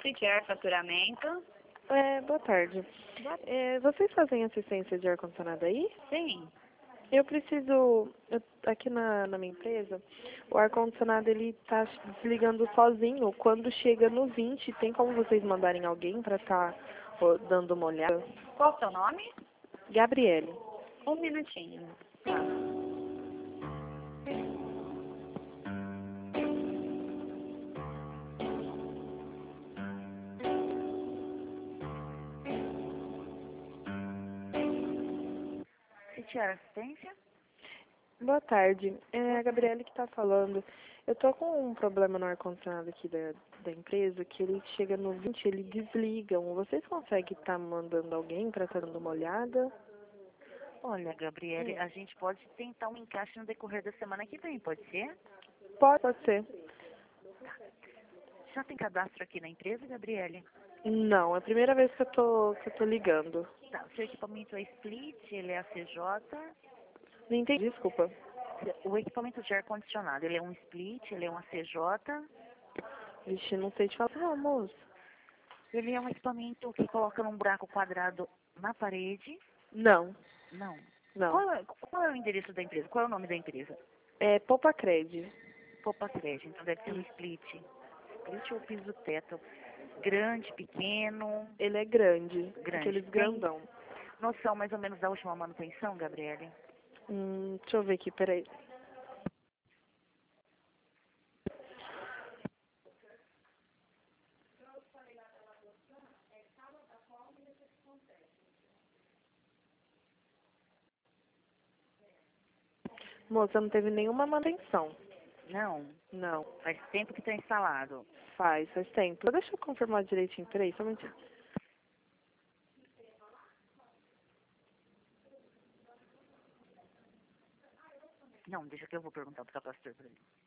City Faturamento. Boa tarde. Vocês fazem assistência de ar-condicionado aí? Sim. Eu preciso, aqui na minha empresa, o ar-condicionado ele tá desligando sozinho. Quando chega no 20, tem como vocês mandarem alguém para estar dando uma olhada? Qual o seu nome? Gabriele. Um minutinho. City Assistência? Boa tarde. É a Gabriele que está falando. Eu tô com um problema no ar-condicionado aqui da empresa, que ele chega no 20, ele desligam. Vocês conseguem estar mandando alguém para estar dando uma olhada? Olha, Gabriele, a gente pode tentar um encaixe no decorrer da semana que vem, pode ser? Pode ser. Já tem cadastro aqui na empresa, Gabriele? Não, é a primeira vez que eu tô ligando. Tá, o seu equipamento é split, ele é ACJ. Não entendi, desculpa. O equipamento de ar-condicionado, ele é um split, ele é um ACJ. Vixe, não sei te falar. Não, moço. Ele é um equipamento que coloca num buraco quadrado na parede. Não, Não. não. Qual é o endereço da empresa? Qual é o nome da empresa? É Poupa Cred. Popa Crédito, então deve ser um split. Split ou piso teto? Grande, pequeno, Ele é grande. grande. Aqueles Tem grandão. noção mais ou menos da última manutenção, Gabriele? Deixa eu ver aqui, peraí. Moça, não teve nenhuma manutenção. Não. Não, Faz tempo que está instalado. faz tempo. Deixa eu confirmar direitinho, peraí, só um minutinho. Não, deixa que eu vou perguntar para o pastor para ele.